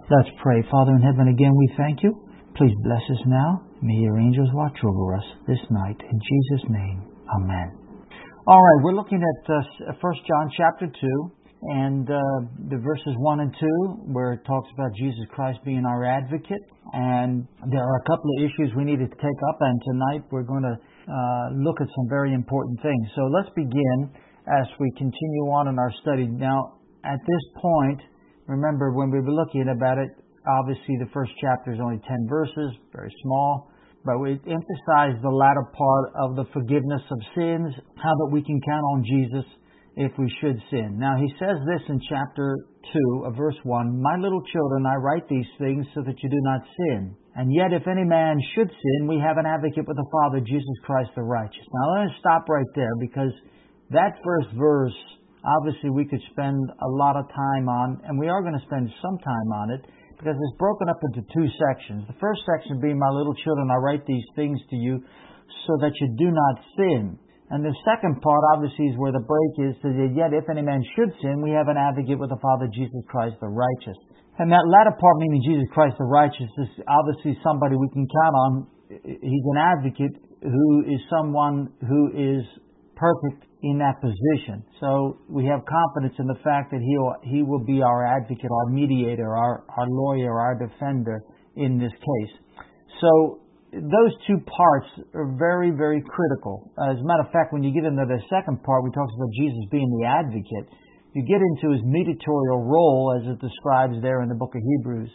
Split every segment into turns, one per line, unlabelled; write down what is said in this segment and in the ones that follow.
Let's pray. Father in heaven, again we thank you. Please bless us now. May your angels watch over us this night. In Jesus' name, amen. All right, we're looking at 1 John chapter 2 and the verses 1 and 2 where it talks about Jesus Christ being our advocate. And there are a couple of issues we needed to take up, and tonight we're going to look at some very important things. So let's begin as we continue on in our study. Now, at this point, remember when we were looking about it, obviously the first chapter is only 10 verses, very small, but we emphasize the latter part of the forgiveness of sins, how that we can count on Jesus if we should sin. Now he says this in chapter 2 of verse 1, "My little children, I write these things so that you do not sin. And yet if any man should sin, we have an advocate with the Father, Jesus Christ the righteous." Now let us stop right there, because that first verse, obviously we could spend a lot of time on, and we are going to spend some time on it, because it's broken up into two sections. The first section being, "My little children, I write these things to you so that you do not sin." And the second part, obviously, is where the break is, that yet if any man should sin, we have an advocate with the Father, Jesus Christ the righteous. And that latter part, meaning Jesus Christ the righteous, is obviously somebody we can count on. He's an advocate who is someone who is perfect in that position. So we have confidence in the fact that he will be our advocate, our mediator, our lawyer, our defender in this case. So those two parts are very, very critical. As a matter of fact, when you get into the second part, we talk about Jesus being the advocate. You get into his mediatorial role as it describes there in the book of Hebrews.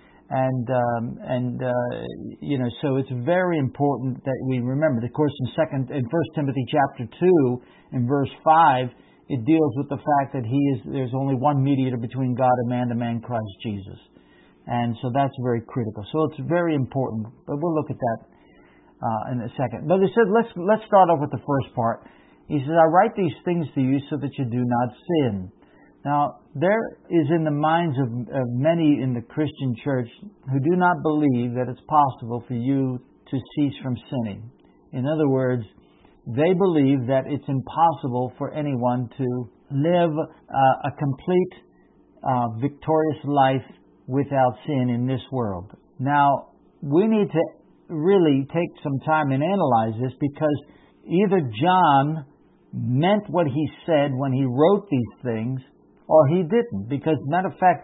So it's very important that we remember. Of course, in 1 Timothy chapter 2, in verse 5, it deals with the fact that there's only one mediator between God and man, the man Christ Jesus. And so that's very critical. So it's very important. But we'll look at that in a second. But it says, let's start off with the first part. He says, "I write these things to you so that you do not sin." Now, there is in the minds of many in the Christian church who do not believe that it's possible for you to cease from sinning. In other words, they believe that it's impossible for anyone to live a complete, victorious life without sin in this world. Now, we need to really take some time and analyze this, because either John meant what he said when he wrote these things, or he didn't. Because, matter of fact,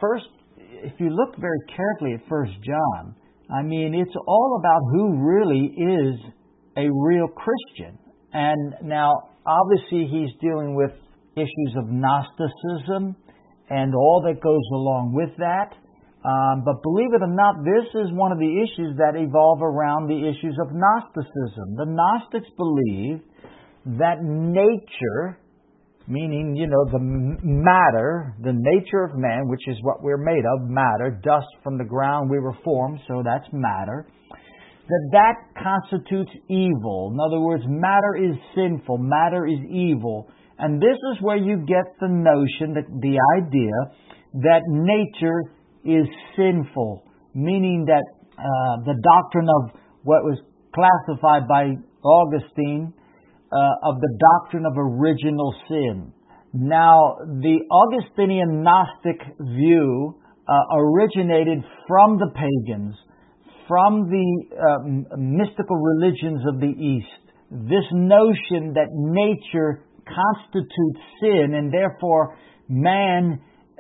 if you look very carefully at 1 John, I mean, it's all about who really is a real Christian. And now, obviously, he's dealing with issues of Gnosticism and all that goes along with that. But believe it or not, this is one of the issues that evolve around the issues of Gnosticism. The Gnostics believe that nature, meaning, the matter, the nature of man, which is what we're made of, matter, dust from the ground we were formed, so that's matter, that constitutes evil. In other words, matter is sinful, matter is evil. And this is where you get the notion, the idea, that nature is sinful, meaning that the doctrine of what was classified by Augustine of the doctrine of original sin. Now, the Augustinian Gnostic view originated from the pagans, from the mystical religions of the East. This notion that nature constitutes sin, and therefore man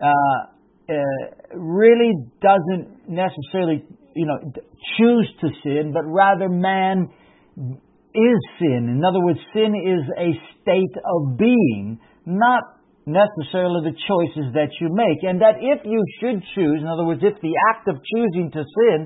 really doesn't necessarily, choose to sin, but rather man is sin. In other words, sin is a state of being, not necessarily the choices that you make. And that if you should choose, in other words, if the act of choosing to sin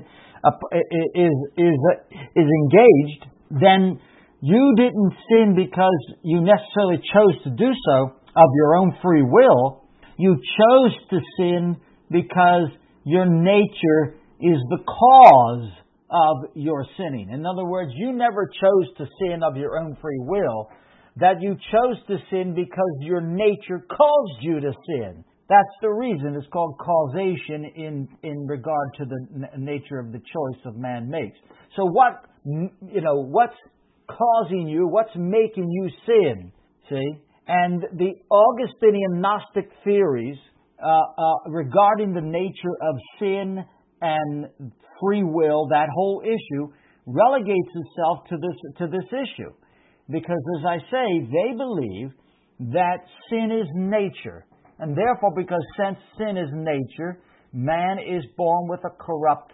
is engaged, then you didn't sin because you necessarily chose to do so of your own free will. You chose to sin because your nature is the cause of your sinning. In other words, you never chose to sin of your own free will. That you chose to sin because your nature caused you to sin. That's the reason it's called causation in regard to the nature of the choice of man makes. So what's causing you? What's making you sin? See? And the Augustinian Gnostic theories regarding the nature of sin and free will, that whole issue relegates itself to this issue. Because, as I say, they believe that sin is nature. And therefore, because since sin is nature, man is born with a corrupt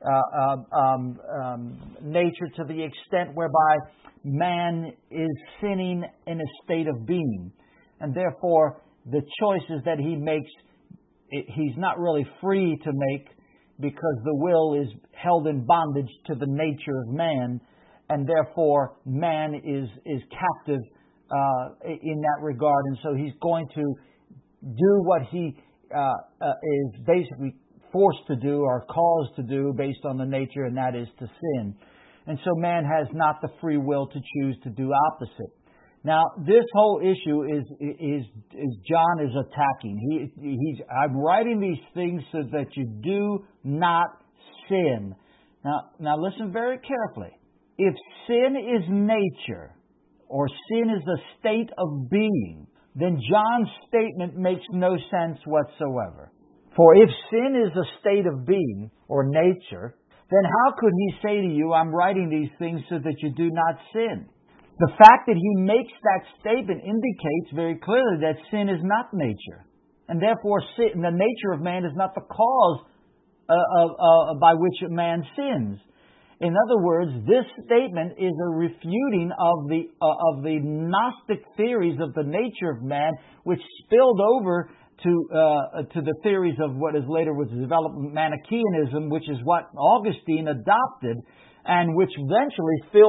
nature to the extent whereby man is sinning in a state of being. And therefore, the choices that he makes, he's not really free to make, because the will is held in bondage to the nature of man, and therefore man is captive in that regard. And so he's going to do what he is basically forced to do or caused to do based on the nature, and that is to sin. And so man has not the free will to choose to do opposite. Now, this whole issue is John is attacking. I'm writing these things so that you do not sin. Now listen very carefully. If sin is nature, or sin is a state of being, then John's statement makes no sense whatsoever. For if sin is a state of being, or nature, then how could he say to you, I'm writing these things so that you do not sin? The fact that he makes that statement indicates very clearly that sin is not nature. And therefore, sin, the nature of man is not the cause by which a man sins. In other words, this statement is a refuting of the Gnostic theories of the nature of man, which spilled over to the theories of what is later was developed Manichaeanism, which is what Augustine adopted, and which eventually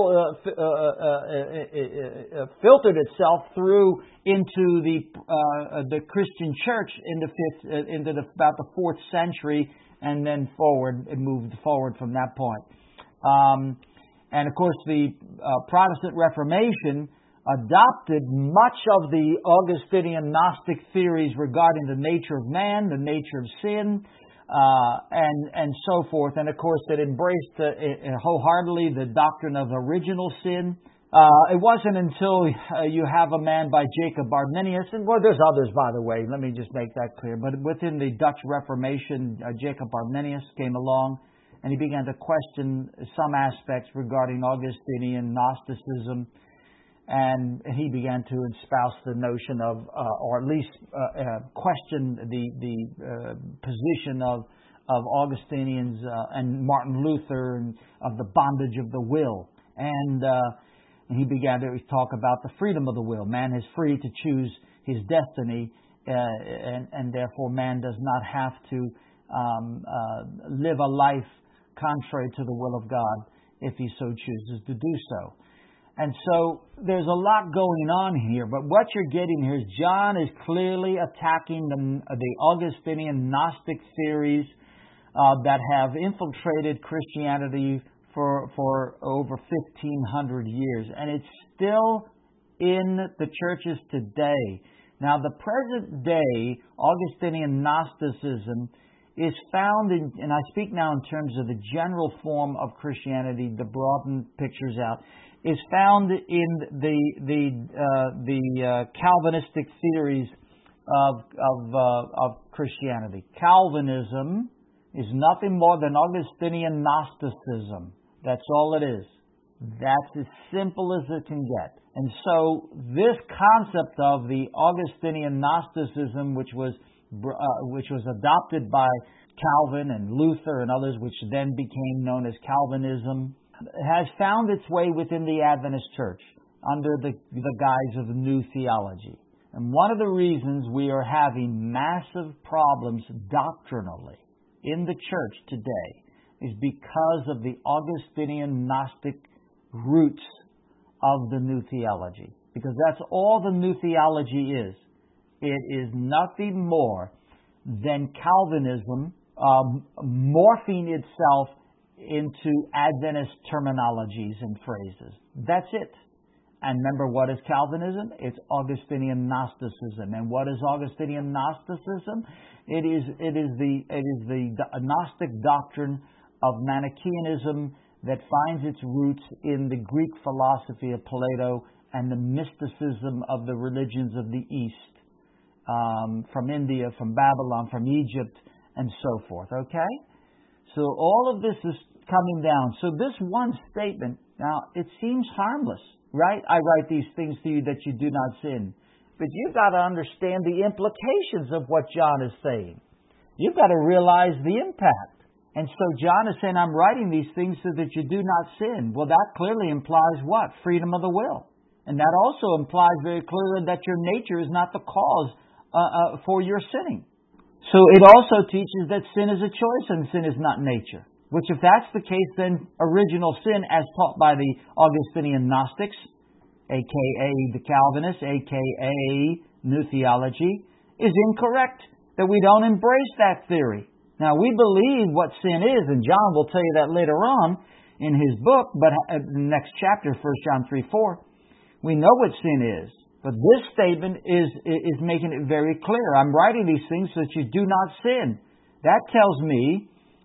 filtered itself through into the Christian church into about the 4th century, and then forward, it moved forward from that point. And of course, the Protestant Reformation adopted much of the Augustinian Gnostic theories regarding the nature of man, the nature of sin, and so forth. And of course, it embraced wholeheartedly the doctrine of original sin. It wasn't until you have a man by Jacob Arminius, and well, there's others, by the way, let me just make that clear, but within the Dutch Reformation, Jacob Arminius came along, and he began to question some aspects regarding Augustinian Gnosticism, and he began to espouse the notion of, or at least question the position of Augustinians and Martin Luther, and of the bondage of the will. And he began to talk about the freedom of the will. Man is free to choose his destiny, and therefore man does not have to live a life contrary to the will of God if he so chooses to do so. And so there's a lot going on here, but what you're getting here is John is clearly attacking the Augustinian Gnostic theories that have infiltrated Christianity for over 1,500 years, and it's still in the churches today. Now, the present day Augustinian Gnosticism is found in, and I speak now in terms of the general form of Christianity, to broaden pictures out, is found in the Calvinistic theories of Christianity. Calvinism is nothing more than Augustinian Gnosticism. That's all it is. That's as simple as it can get. And so this concept of the Augustinian Gnosticism, which was adopted by Calvin and Luther and others, which then became known as Calvinism, has found its way within the Adventist Church under the guise of new theology. And one of the reasons we are having massive problems doctrinally in the church today is because of the Augustinian Gnostic roots of the new theology. Because that's all the new theology is. It is nothing more than Calvinism morphing itself into Adventist terminologies and phrases. That's it. And remember, what is Calvinism? It's Augustinian Gnosticism. And what is Augustinian Gnosticism? It is the Gnostic doctrine of Manichaeanism that finds its roots in the Greek philosophy of Plato and the mysticism of the religions of the East. from India, from Babylon, from Egypt, and so forth. Okay? So all of this is coming down. So this one statement, now, it seems harmless, right? I write these things to you that you do not sin. But you've got to understand the implications of what John is saying. You've got to realize the impact. And so John is saying, I'm writing these things so that you do not sin. Well, that clearly implies what? Freedom of the will. And that also implies very clearly that your nature is not the cause for your sinning. So it also teaches that sin is a choice and sin is not nature. Which, if that's the case, then original sin, as taught by the Augustinian Gnostics, a.k.a. the Calvinists, a.k.a. New Theology, is incorrect. That we don't embrace that theory. Now, we believe what sin is, and John will tell you that later on in his book, but the next chapter, 1 John 3:4, we know what sin is. But this statement is making it very clear. I'm writing these things so that you do not sin. That tells me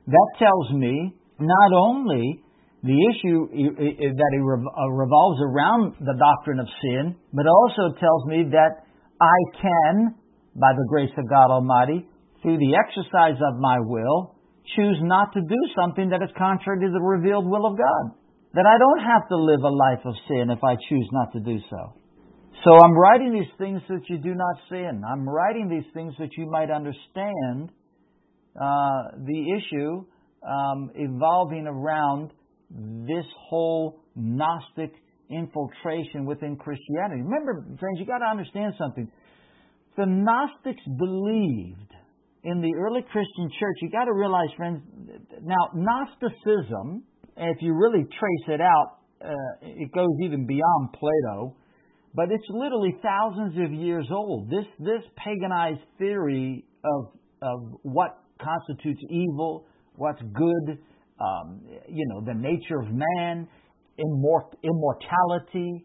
not only the issue that it revolves around the doctrine of sin, but also tells me that I can, by the grace of God Almighty, through the exercise of my will, choose not to do something that is contrary to the revealed will of God. That I don't have to live a life of sin if I choose not to do so. So I'm writing these things so that you do not sin. I'm writing these things so that you might understand the issue evolving around this whole Gnostic infiltration within Christianity. Remember, friends, you got to understand something. The Gnostics believed in the early Christian church. You got to realize, friends, now Gnosticism, if you really trace it out, it goes even beyond Plato. But it's literally thousands of years old. This paganized theory of what constitutes evil, what's good, the nature of man, immortality,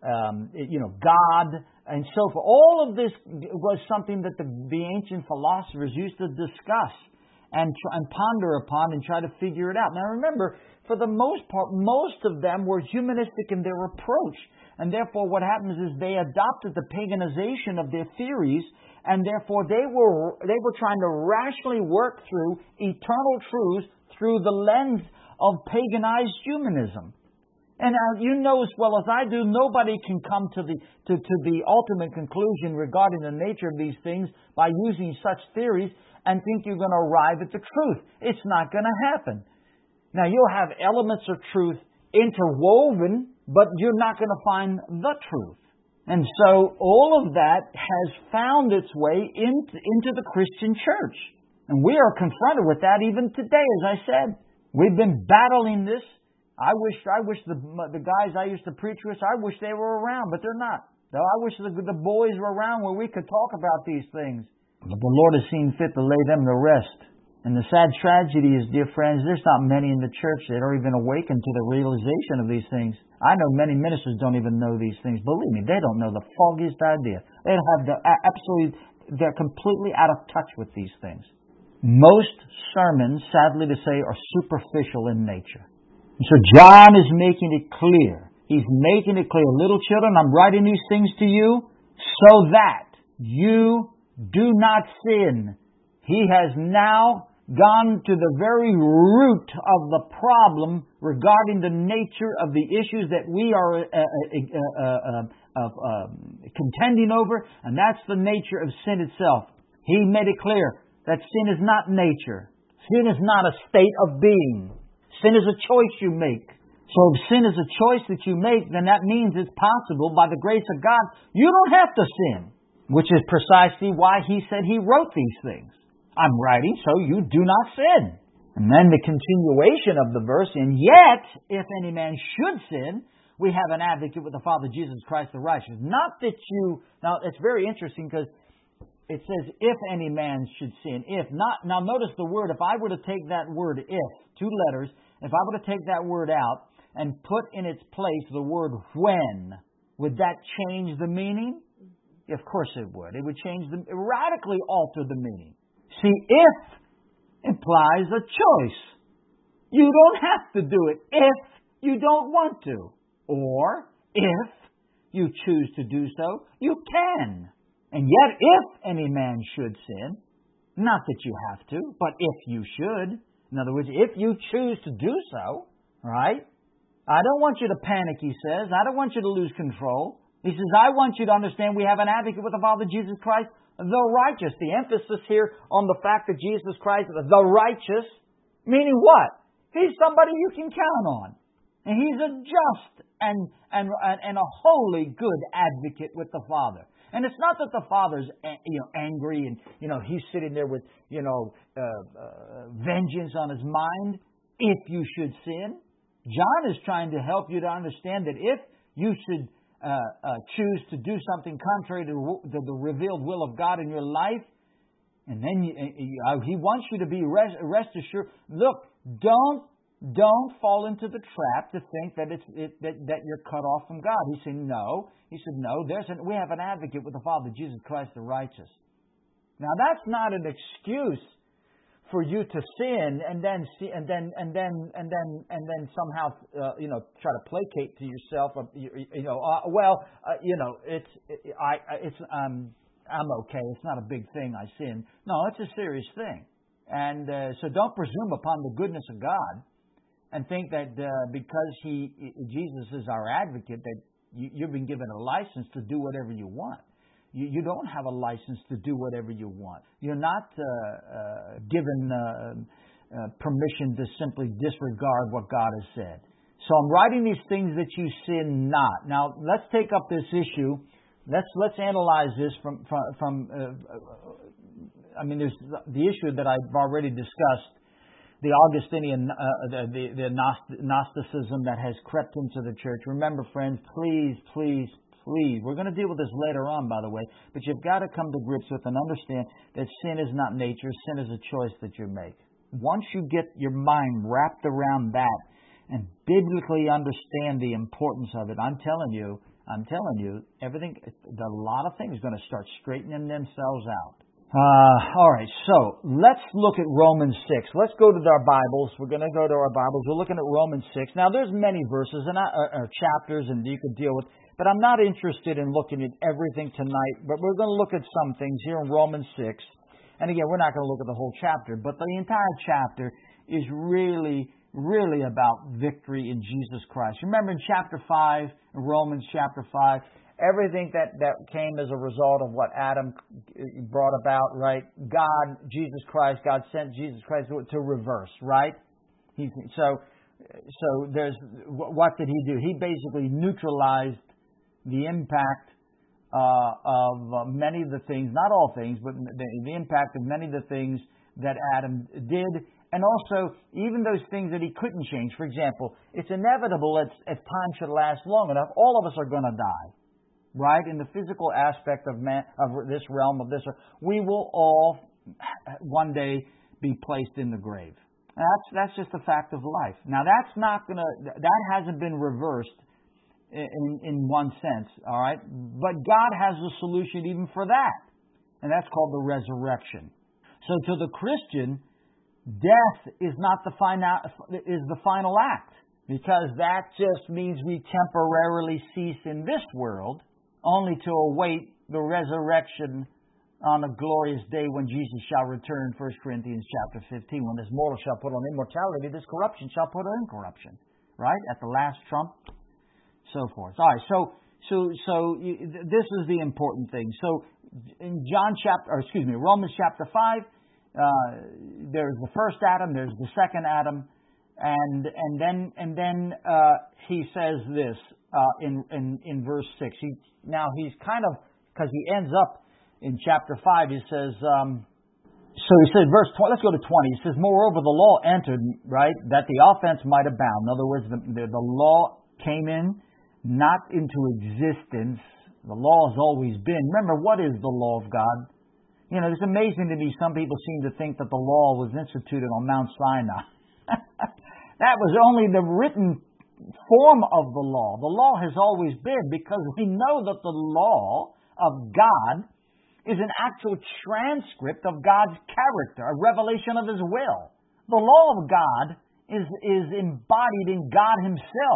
God, and so forth. All of this was something that the ancient philosophers used to discuss and ponder upon and try to figure it out. Now remember, for the most part, most of them were humanistic in their approach. And therefore what happens is they adopted the paganization of their theories, and therefore they were trying to rationally work through eternal truths through the lens of paganized humanism. And you know as well as I do, nobody can come to the ultimate conclusion regarding the nature of these things by using such theories and think you're going to arrive at the truth. It's not going to happen. Now, you'll have elements of truth interwoven, but you're not going to find the truth. And so all of that has found its way into the Christian church. And we are confronted with that even today, as I said. We've been battling this. I wish the guys I used to preach with, I wish they were around, but they're not. I wish the boys were around where we could talk about these things. But the Lord has seen fit to lay them to rest. And the sad tragedy is, dear friends, there's not many in the church that are even awakened to the realization of these things. I know many ministers don't even know these things. Believe me, they don't know the foggiest idea. They have they're completely out of touch with these things. Most sermons, sadly to say, are superficial in nature. And so John is making it clear. He's making it clear. Little children, I'm writing these things to you so that you do not sin. He has now gone to the very root of the problem regarding the nature of the issues that we are contending over, and that's the nature of sin itself. He made it clear that sin is not nature. Sin is not a state of being. Sin is a choice you make. So if sin is a choice that you make, then that means it's possible by the grace of God. You don't have to sin, which is precisely why He said He wrote these things. I'm writing so you do not sin. And then the continuation of the verse, and yet, if any man should sin, we have an advocate with the Father, Jesus Christ the righteous. Not that you... Now, it's very interesting because it says, if any man should sin. If not... Now, notice the word. If I were to take that word, if, 2 letters, if I were to take that word out and put in its place the word when, would that change the meaning? Of course it would. It would radically alter the meaning. See, if implies a choice. You don't have to do it if you don't want to. Or, if you choose to do so, you can. And yet, if any man should sin, not that you have to, but if you should, in other words, if you choose to do so, right? I don't want you to panic, he says. I don't want you to lose control. He says, I want you to understand we have an advocate with the Father, Jesus Christ, the righteous. The emphasis here on the fact that Jesus Christ is the righteous, meaning what? He's somebody you can count on. And He's a just and a holy, good advocate with the Father. And it's not that the Father's angry and He's sitting there with vengeance on His mind if you should sin. John is trying to help you to understand that if you should choose to do something contrary to the revealed will of God in your life, and then He wants you to be rest assured. Look, don't fall into the trap to think that that you're cut off from God. He said no. He said no. We have an advocate with the Father, Jesus Christ, the righteous. Now that's not an excuse for you to sin and then somehow try to placate to yourself. I'm okay. It's not a big thing. I sin. No, it's a serious thing. And so don't presume upon the goodness of God and think that because Jesus is our advocate that you've been given a license to do whatever you want. You don't have a license to do whatever you want. You're not given permission to simply disregard what God has said. So I'm writing these things that you sin not. Now let's take up this issue. Let's analyze this from there's the issue that I've already discussed, the Augustinian, the Gnosticism that has crept into the church. Remember, friends, please, we're going to deal with this later on, by the way, but you've got to come to grips with and understand that sin is not nature. Sin is a choice that you make. Once you get your mind wrapped around that and biblically understand the importance of it, I'm telling you, everything, a lot of things are going to start straightening themselves out. All right, so let's look at Romans 6. Let's go to our Bibles. We're going to go to our Bibles. We're looking at Romans 6. Now, there's many verses and chapters and you could deal with, but I'm not interested in looking at everything tonight, but we're going to look at some things here in Romans 6. And again, we're not going to look at the whole chapter, but the entire chapter is really about victory in Jesus Christ. Remember in chapter 5, in Romans chapter 5, everything that came as a result of what Adam brought about, right? God sent Jesus Christ to reverse, right? So there's, what did He do? He basically neutralized the impact of many of the things, not all things, but the impact of many of the things that Adam did. And also, even those things that he couldn't change. For example, it's inevitable if time should last long enough, all of us are going to die. Right? In the physical aspect of man, of this realm, of this, we will all one day be placed in the grave. That's just a fact of life. Now that hasn't been reversed in one sense, all right? But God has a solution even for that. And that's called the resurrection. So to the Christian, death is not the final act, because that just means we temporarily cease in this world, only to await the resurrection on a glorious day when Jesus shall return, 1 Corinthians chapter 15, when this mortal shall put on immortality, this corruption shall put on incorruption, right? At the last trump, so forth. All right, so this is the important thing. So in Romans chapter 5, there's the first Adam, there's the second Adam, and then he says this in verse 6. He's kind of, because he ends up in chapter 5, he says, so he says, verse 20, let's go to 20. He says, moreover, the law entered, right, that the offense might abound. In other words, the law came in, not into existence. The law has always been. Remember, what is the law of God? It's amazing to me, some people seem to think that the law was instituted on Mount Sinai. That was only the written form of the law. The law has always been, because we know that the law of God is an actual transcript of God's character, a revelation of His will. The law of God is embodied in God Himself.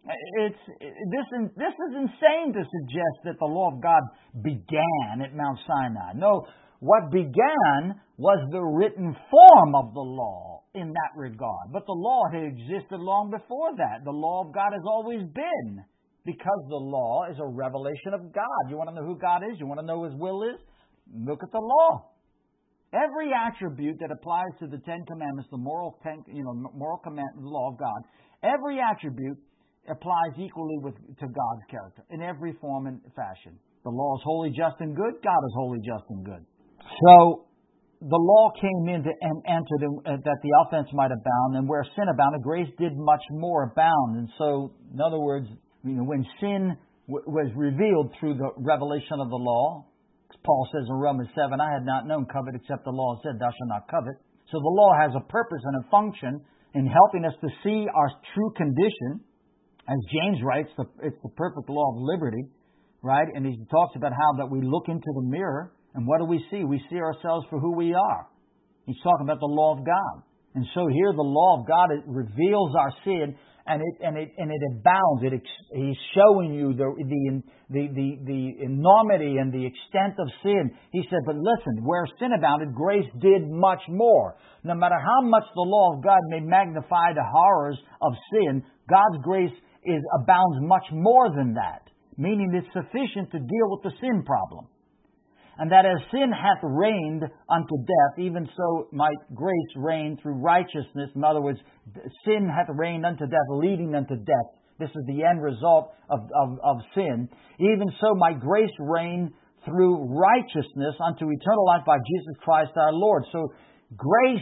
This is insane to suggest that the law of God began at Mount Sinai. No, what began was the written form of the law in that regard. But the law had existed long before that. The law of God has always been, because the law is a revelation of God. You want to know who God is? You want to know His will is? Look at the law. Every attribute that applies to the Ten Commandments, the moral commandment, the law of God, every attribute applies equally to God's character in every form and fashion. The law is holy, just, and good. God is holy, just, and good. So the law came in to enter that the offense might abound, and where sin abounded, grace did much more abound. And so, in other words, when sin was revealed through the revelation of the law, Paul says in Romans 7, I had not known covet except the law said, thou shalt not covet. So the law has a purpose and a function in helping us to see our true condition. As James writes, it's the perfect law of liberty, right? And he talks about how that we look into the mirror, and what do we see? We see ourselves for who we are. He's talking about the law of God. And so here the law of God, it reveals our sin, and it abounds. He's showing you the enormity and the extent of sin. He said, but listen, where sin abounded, grace did much more. No matter how much the law of God may magnify the horrors of sin, God's grace abounds much more than that, meaning it's sufficient to deal with the sin problem. And that as sin hath reigned unto death, even so might grace reign through righteousness. In other words, sin hath reigned unto death, leading unto death. This is the end result of sin. Even so might grace reign through righteousness unto eternal life by Jesus Christ our Lord. So grace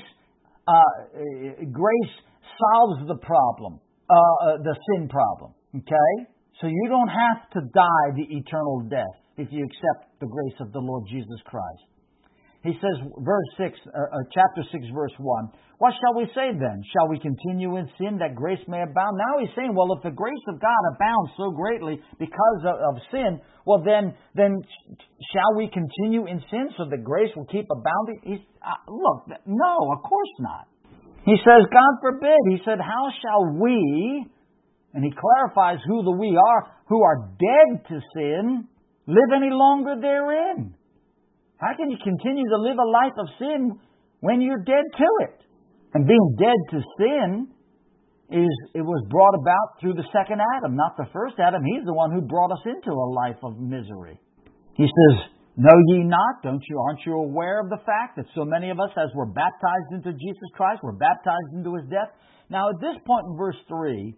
solves the problem, the sin problem. Okay? So you don't have to die the eternal death if you accept the grace of the Lord Jesus Christ. He says, chapter 6, verse 1, what shall we say then? Shall we continue in sin that grace may abound? Now he's saying, well, if the grace of God abounds so greatly because of sin, well, then shall we continue in sin so that grace will keep abounding? Look, no, of course not. He says, God forbid. He said, how shall we, and he clarifies who the we are, who are dead to sin, live any longer therein? How can you continue to live a life of sin when you're dead to it? And being dead to sin it was brought about through the second Adam, not the first Adam. He's the one who brought us into a life of misery. He says, know ye not? Aren't you aware of the fact that so many of us, as we're baptized into Jesus Christ, we're baptized into His death? Now, at this point in verse 3,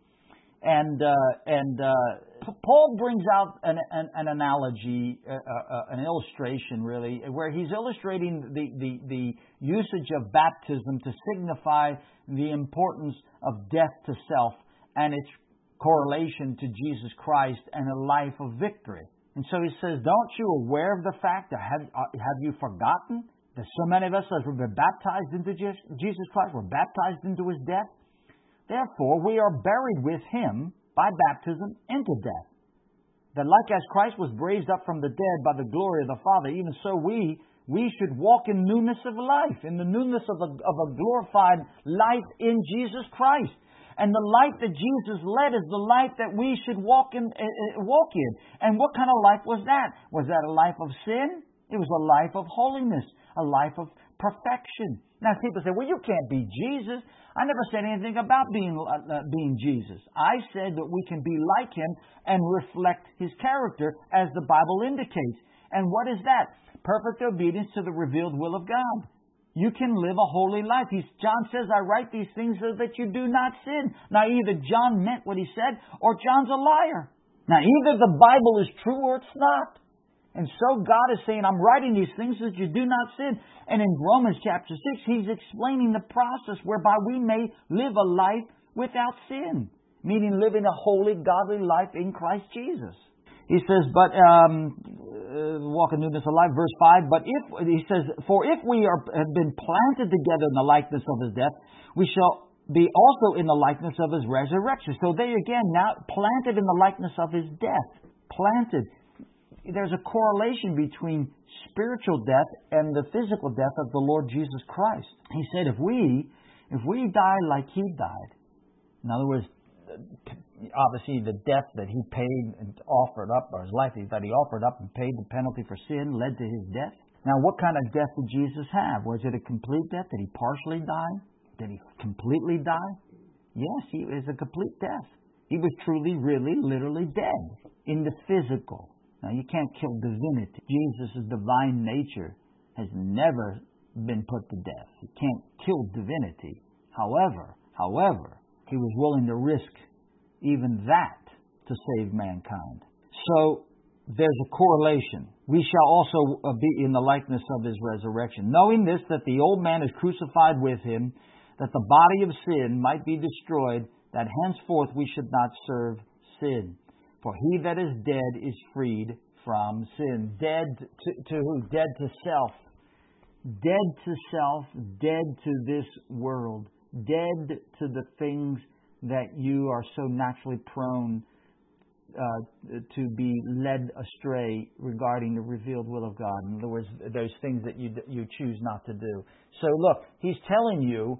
Paul brings out an analogy, an illustration, really, where he's illustrating the usage of baptism to signify the importance of death to self and its correlation to Jesus Christ and a life of victory. And so he says, don't you aware of the fact, that have you forgotten that so many of us, as we've been baptized into Jesus Christ, we're baptized into His death? Therefore, we are buried with Him by baptism into death, that like as Christ was raised up from the dead by the glory of the Father, even so we should walk in newness of life, in the newness of a glorified life in Jesus Christ. And the life that Jesus led is the life that we should walk in. And what kind of life was that? Was that a life of sin? It was a life of holiness, a life of perfection. Now, people say, well, you can't be Jesus. I never said anything about being Jesus. I said that we can be like Him and reflect His character as the Bible indicates. And what is that? Perfect obedience to the revealed will of God. You can live a holy life. John says, I write these things so that you do not sin. Now, either John meant what he said, or John's a liar. Now, either the Bible is true or it's not. And so God is saying, I'm writing these things so that you do not sin. And in Romans chapter 6, He's explaining the process whereby we may live a life without sin, meaning living a holy, godly life in Christ Jesus. He says, but, walk in newness of life, verse 5, but for if we have been planted together in the likeness of His death, we shall be also in the likeness of His resurrection. So they again, now planted in the likeness of His death. Planted. There's a correlation between spiritual death and the physical death of the Lord Jesus Christ. He said, if we die like He died, in other words, obviously the death that he paid and offered up, or his life that he offered up and paid the penalty for sin, led to his death. Now, what kind of death did Jesus have? Was it a complete death? Did he partially die? Did he completely die? Yes, he was a complete death. He was truly, really, literally dead in the physical. Now, you can't kill divinity. Jesus' divine nature has never been put to death. You can't kill divinity. However, he was willing to risk even that to save mankind. So, there's a correlation. We shall also be in the likeness of his resurrection, knowing this, that the old man is crucified with him, that the body of sin might be destroyed, that henceforth we should not serve sin. For he that is dead is freed from sin. Dead to who? Dead to self. Dead to self, dead to this world, dead to the things that you are so naturally prone to be led astray regarding the revealed will of God. In other words, those things that you choose not to do. So look, he's telling you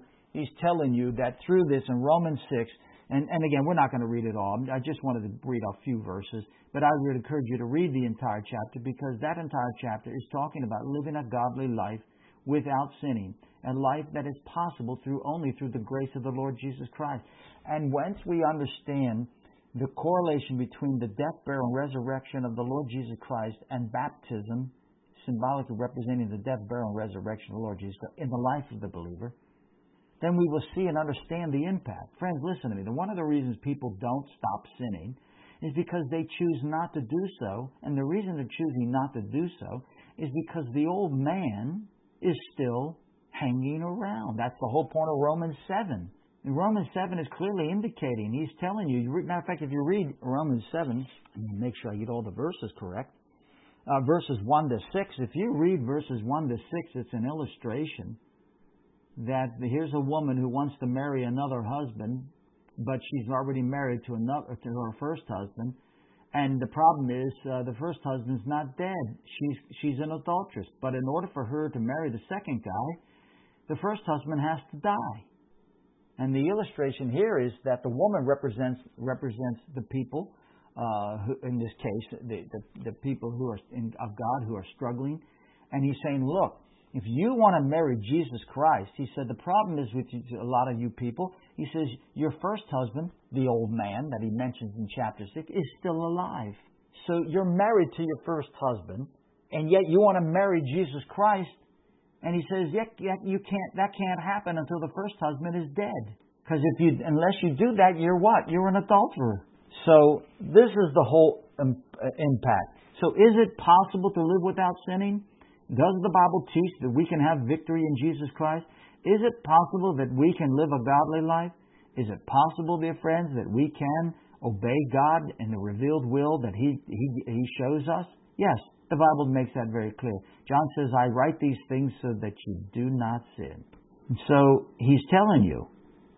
that through this in Romans 6, and again, we're not going to read it all. I just wanted to read a few verses, but I would encourage you to read the entire chapter, because that entire chapter is talking about living a godly life without sinning, a life that is possible only through the grace of the Lord Jesus Christ. And once we understand the correlation between the death, burial, and resurrection of the Lord Jesus Christ and baptism, symbolically representing the death, burial, and resurrection of the Lord Jesus Christ in the life of the believer, then we will see and understand the impact. Friends, listen to me. One of the reasons people don't stop sinning is because they choose not to do so. And the reason they're choosing not to do so is because the old man is still hanging around. That's the whole point of Romans 7. And Romans 7 is clearly indicating, he's telling you, matter of fact, if you read Romans 7, make sure I get all the verses correct, verses 1 to 6, if you read verses 1 to 6, it's an illustration that here's a woman who wants to marry another husband, but she's already married to her first husband, and the problem is the first husband's not dead. She's an adulteress, but in order for her to marry the second guy, the first husband has to die. And the illustration here is that the woman represents the people, who, in this case, the people who are of God who are struggling, and he's saying, look, if you want to marry Jesus Christ, he said, the problem is with a lot of you people, he says, your first husband, the old man that he mentions in chapter 6, is still alive. So you're married to your first husband, and yet you want to marry Jesus Christ, and he says, you can't. That can't happen until the first husband is dead. Because unless you do that, you're what? You're an adulterer. So this is the whole impact. So is it possible to live without sinning? Does the Bible teach that we can have victory in Jesus Christ? Is it possible that we can live a godly life? Is it possible, dear friends, that we can obey God and the revealed will that He shows us? Yes, the Bible makes that very clear. John says, I write these things so that you do not sin. And so He's telling you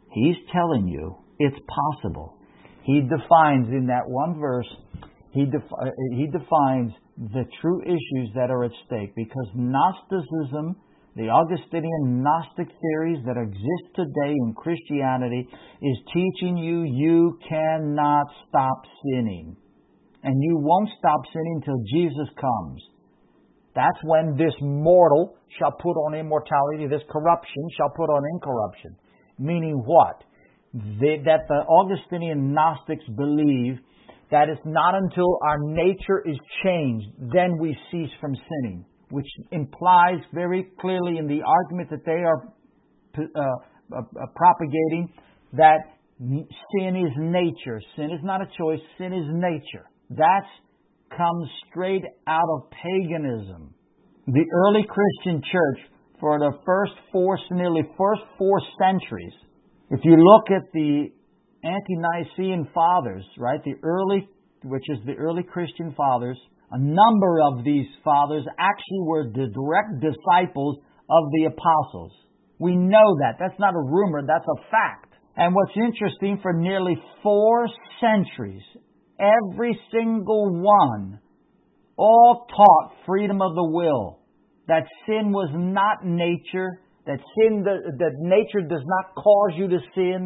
it's possible. He defines in that one verse, He defines the true issues that are at stake, because Gnosticism, the Augustinian Gnostic theories that exist today in Christianity, is teaching you cannot stop sinning. And you won't stop sinning till Jesus comes. That's when this mortal shall put on immortality, this corruption shall put on incorruption. Meaning what? That the Augustinian Gnostics believe that it's not until our nature is changed, then we cease from sinning, which implies very clearly in the argument that they are propagating that sin is nature. Sin is not a choice, sin is nature. That comes straight out of paganism. The early Christian church, for the first four centuries, if you look at the Ante-Nicene fathers, right, which is the early Christian fathers, a number of these fathers actually were the direct disciples of the apostles. We know that. That's not a rumor, that's a fact. And what's interesting, for nearly 4 centuries, every single one all taught freedom of the will, that sin was not nature, that nature does not cause you to sin,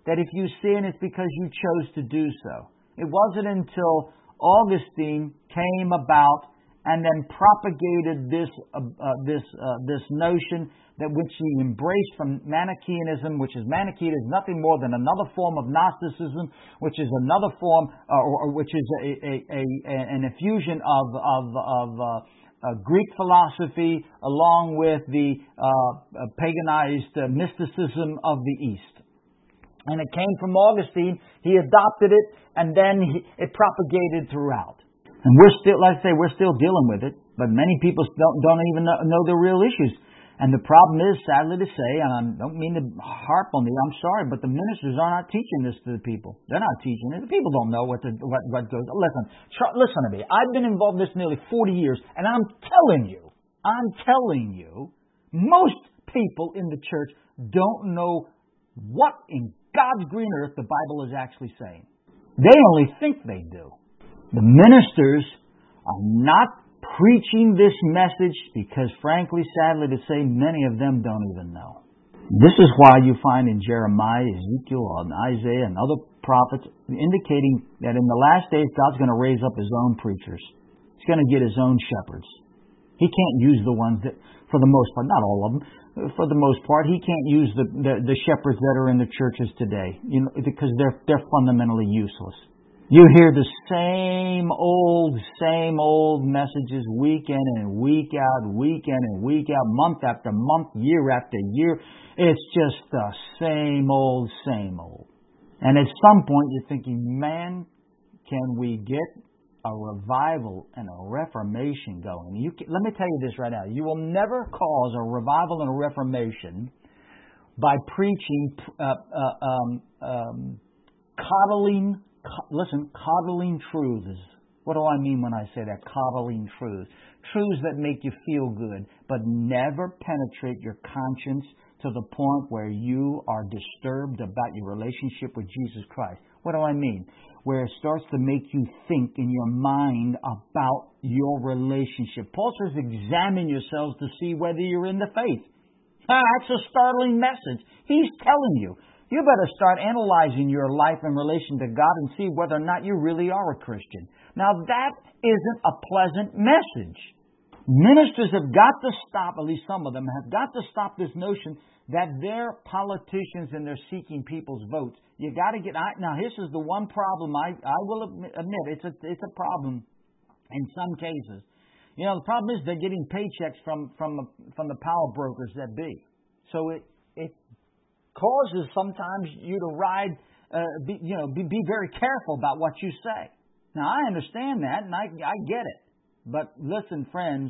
that if you sin, it's because you chose to do so. It wasn't until Augustine came about and then propagated this notion that which he embraced from Manichaeism, which is Manichaeism is nothing more than another form of Gnosticism, which is another form, or which is an infusion of Greek philosophy along with the paganized mysticism of the East. And it came from Augustine. He adopted it, and then it propagated throughout. And we're still, like I say, we're still dealing with it, but many people don't even know the real issues. And the problem is, sadly to say, and I don't mean to harp on I'm sorry, but the ministers are not teaching this to the people. They're not teaching it. The people don't know what goes. Listen to me. I've been involved in this nearly 40 years, and I'm telling you, most people in the church don't know what in God's green earth the Bible is actually saying. They only think they do. The ministers are not preaching this message because, frankly, sadly to say, many of them don't even know. This is why you find in Jeremiah, Ezekiel, and Isaiah, and other prophets indicating that in the last days God's going to raise up His own preachers. He's going to get His own shepherds. He can't use the ones that, for the most part, not all of them, for the most part, He can't use the shepherds that are in the churches today, because they're fundamentally useless. You hear the same old messages week in and week out, month after month, year after year. It's just the same old. And at some point you're thinking, man, can we get a revival and a reformation going? Let me tell you this right now. You will never cause a revival and a reformation by preaching, coddling truths. What do I mean when I say that? Coddling truths. Truths that make you feel good, but never penetrate your conscience to the point where you are disturbed about your relationship with Jesus Christ. What do I mean? Where it starts to make you think in your mind about your relationship. Paul says, examine yourselves to see whether you're in the faith. That's a startling message. He's telling you. You better start analyzing your life in relation to God and see whether or not you really are a Christian. Now, that isn't a pleasant message. Ministers have got to stop, at least some of them, have got to stop this notion that they're politicians and they're seeking people's votes. You got to get... Now, this is the one problem I will admit. It's a problem in some cases. The problem is they're getting paychecks from the power brokers that be. So it causes sometimes you to be very careful about what you say. Now, I understand that, and I get it. But listen, friends,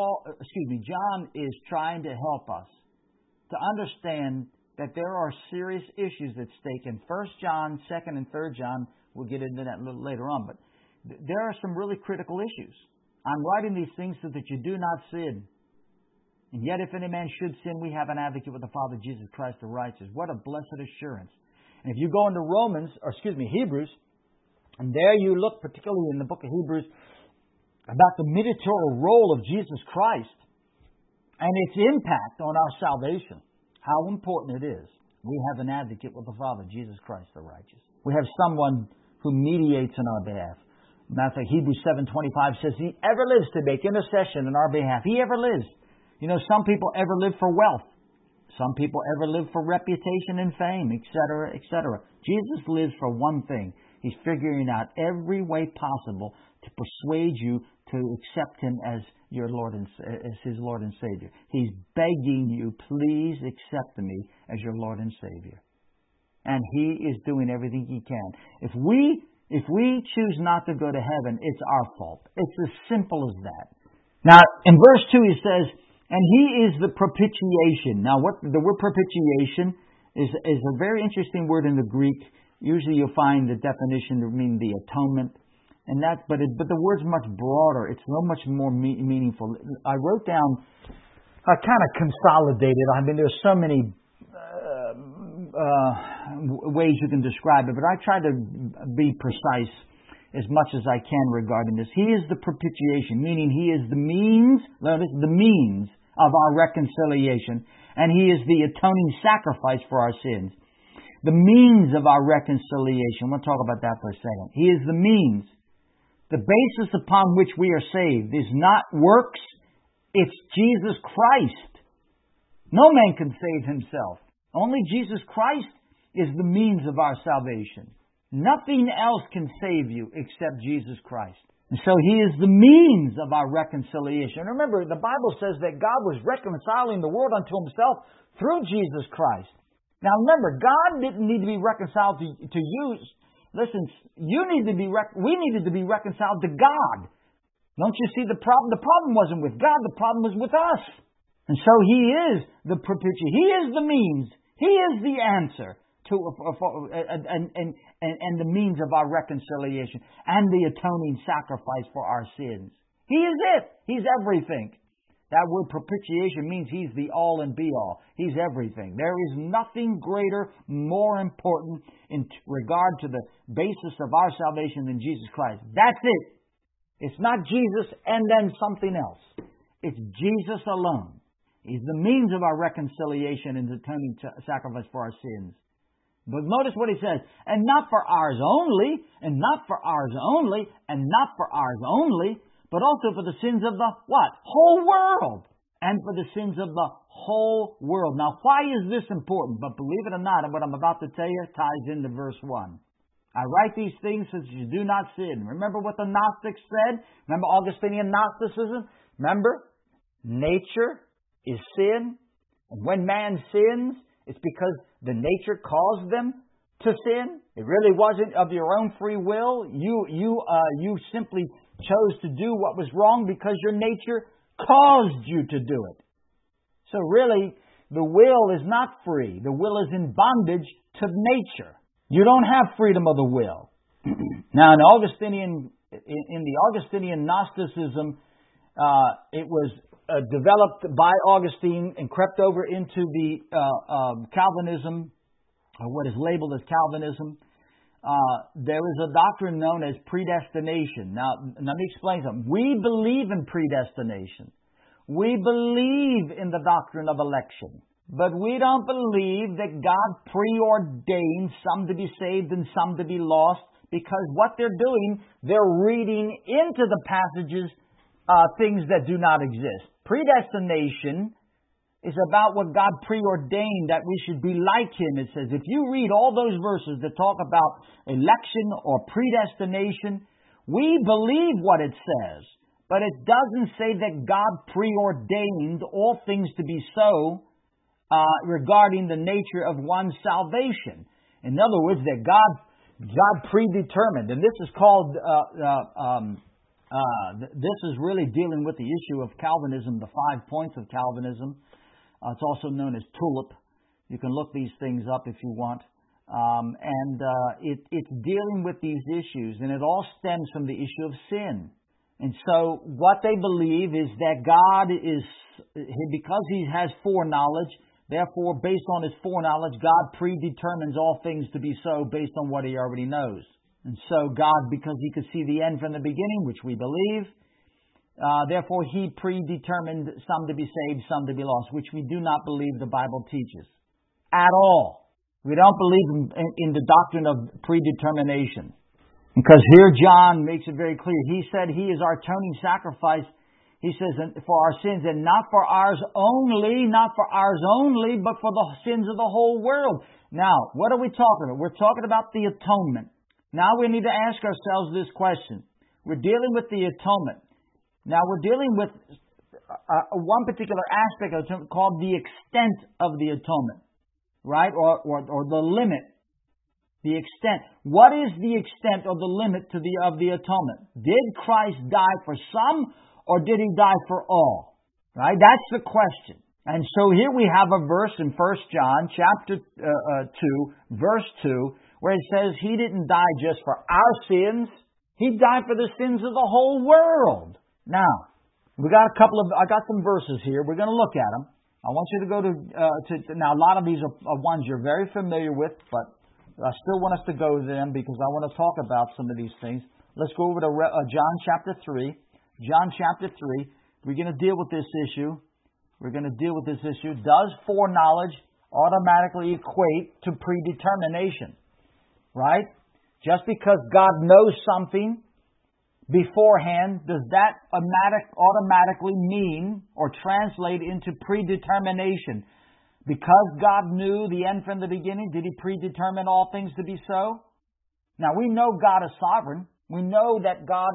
John is trying to help us to understand that there are serious issues at stake in 1 John, 2nd and 3rd John. We'll get into that a little later on, but there are some really critical issues. I'm writing these things so that you do not sin. And yet, if any man should sin, we have an advocate with the Father, Jesus Christ the righteous. What a blessed assurance. And if you go into Hebrews, and there you look, particularly in the book of Hebrews, about the mediatorial role of Jesus Christ and its impact on our salvation, how important it is. We have an advocate with the Father, Jesus Christ the righteous. We have someone who mediates on our behalf. Matter of fact, Hebrews 7:25 says, He ever lives to make intercession on our behalf. He ever lives. Some people ever live for wealth. Some people ever live for reputation and fame, etc., etc. Jesus lives for one thing. He's figuring out every way possible to persuade you to accept Him as your Lord and as His Lord and Savior. He's begging you, please accept me as your Lord and Savior. And He is doing everything He can. If we choose not to go to heaven, it's our fault. It's as simple as that. Now, in verse 2 he says, and He is the propitiation. Now, what the word propitiation is a very interesting word in the Greek. Usually you'll find the definition to mean the atonement. But the word's much broader. It's so much more meaningful. I wrote down, I kind of consolidated. There's so many ways you can describe it, but I try to be precise as much as I can regarding this. He is the propitiation, meaning He is the means of our reconciliation, and He is the atoning sacrifice for our sins. The means of our reconciliation. We'll talk about that for a second. He is the means. The basis upon which we are saved is not works, it's Jesus Christ. No man can save himself. Only Jesus Christ is the means of our salvation. Nothing else can save you except Jesus Christ. And so He is the means of our reconciliation. Remember, the Bible says that God was reconciling the world unto Himself through Jesus Christ. Now remember, God didn't need to be reconciled to you. Listen, we needed to be reconciled to God. Don't you see the problem? The problem wasn't with God, the problem was with us. And so He is the propitiation. He is the means. He is the answer and the means of our reconciliation and the atoning sacrifice for our sins. He is it. He's everything. That word propitiation means He's the all and be all. He's everything. There is nothing greater, more important in regard to the basis of our salvation than Jesus Christ. That's it. It's not Jesus and then something else. It's Jesus alone. He's the means of our reconciliation and atoning sacrifice for our sins. But notice what He says, and not for ours only, and not for ours only, and not for ours only, but also for the sins of the what? Whole world. And for the sins of the whole world. Now, why is this important? But believe it or not, what I'm about to tell you ties into verse 1. I write these things so that you do not sin. Remember what the Gnostics said? Remember Augustinian Gnosticism? Remember? Nature is sin. And when man sins, it's because the nature caused them to sin. It really wasn't of your own free will. You simply chose to do what was wrong because your nature caused you to do it. So really, the will is not free. The will is in bondage to nature. You don't have freedom of the will. Now, in the Augustinian Gnosticism, it was developed by Augustine and crept over into the Calvinism, or what is labeled as Calvinism. There is a doctrine known as predestination. Now, let me explain something. We believe in predestination. We believe in the doctrine of election. But we don't believe that God preordained some to be saved and some to be lost, because what they're doing, they're reading into the passages things that do not exist. Predestination is about what God preordained, that we should be like Him. It says, if you read all those verses that talk about election or predestination, we believe what it says. But it doesn't say that God preordained all things to be so regarding the nature of one's salvation. In other words, that God predetermined. And this is called... this is really dealing with the issue of Calvinism, the 5 points of Calvinism. It's also known as TULIP. You can look these things up if you want. It's dealing with these issues, and it all stems from the issue of sin. And so what they believe is that God is, because He has foreknowledge, therefore based on His foreknowledge, God predetermines all things to be so based on what He already knows. And so God, because He could see the end from the beginning, which we believe, therefore He predetermined some to be saved, some to be lost, which we do not believe the Bible teaches at all. We don't believe in the doctrine of predetermination. Because here John makes it very clear. He said He is our atoning sacrifice. He says, for our sins, and not for ours only, but for the sins of the whole world. Now, what are we talking about? We're talking about the atonement. Now we need to ask ourselves this question. We're dealing with the atonement. Now we're dealing with one particular aspect of atonement called the extent of the atonement, right? Or the limit. The extent. What is the extent or the limit of the atonement? Did Christ die for some, or did He die for all? Right? That's the question. And so here we have a verse in 1 John chapter 2, verse 2, where it says He didn't die just for our sins. He died for the sins of the whole world. Now, I got some verses here. We're going to look at them. I want you to go to now a lot of these are ones you're very familiar with, but I still want us to go to them because I want to talk about some of these things. Let's go over to John chapter 3. John chapter 3. We're going to deal with this issue. Does foreknowledge automatically equate to predetermination, right? Just because God knows something beforehand, does that automatically mean or translate into predetermination? Because God knew the end from the beginning, did He predetermine all things to be so? Now, we know God is sovereign. We know that God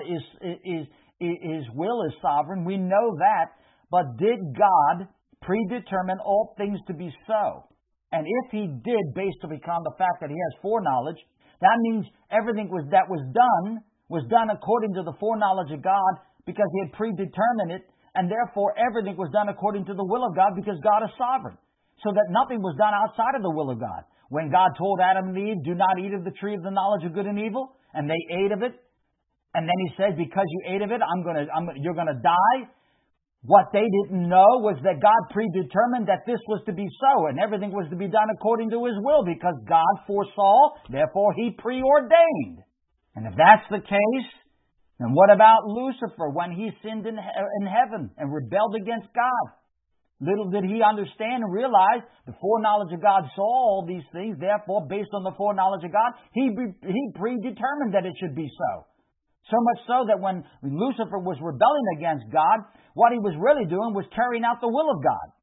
His will is sovereign. We know that. But did God predetermine all things to be so? And if He did, based upon the fact that He has foreknowledge, that means everything that was done according to the foreknowledge of God because He had predetermined it, and therefore everything was done according to the will of God because God is sovereign. So that nothing was done outside of the will of God. When God told Adam and Eve, do not eat of the tree of the knowledge of good and evil, and they ate of it, and then He said, because you ate of it, you're going to die. What they didn't know was that God predetermined that this was to be so, and everything was to be done according to His will, because God foresaw, therefore He preordained. And if that's the case, then what about Lucifer when he sinned in heaven and rebelled against God? Little did he understand and realize the foreknowledge of God saw all these things. Therefore, based on the foreknowledge of God, he predetermined that it should be so. So much so that when Lucifer was rebelling against God, what he was really doing was carrying out the will of God.